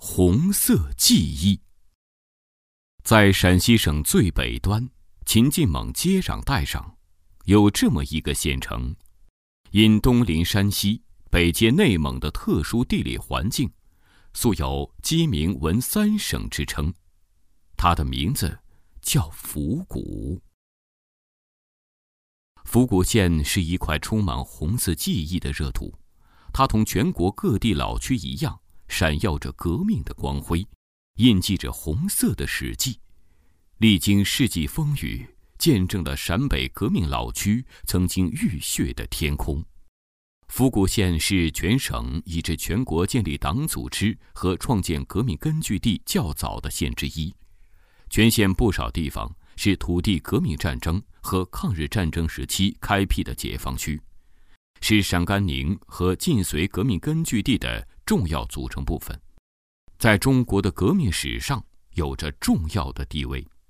红色记忆。在陕西省最北端秦晋蒙接壤带上，有这么一个县城，因东临山西，北接内蒙的特殊地理环境，素有鸡鸣文三省之称。它的名字叫府谷。府谷县是一块充满红色记忆的热土，它同全国各地老区一样，闪耀着革命的光辉，印记着红色的史记。历经世纪风雨，见证了陕北革命老区曾经浴血的天空。府谷县是全省以至全国建立党组织和创建革命根据地较早的县之一。全县不少地方是土地革命战争和抗日战争时期开辟的解放区，是陕甘宁和晋绥革命根据地的重要组成部分，在中国的革命史上有着重要的地位。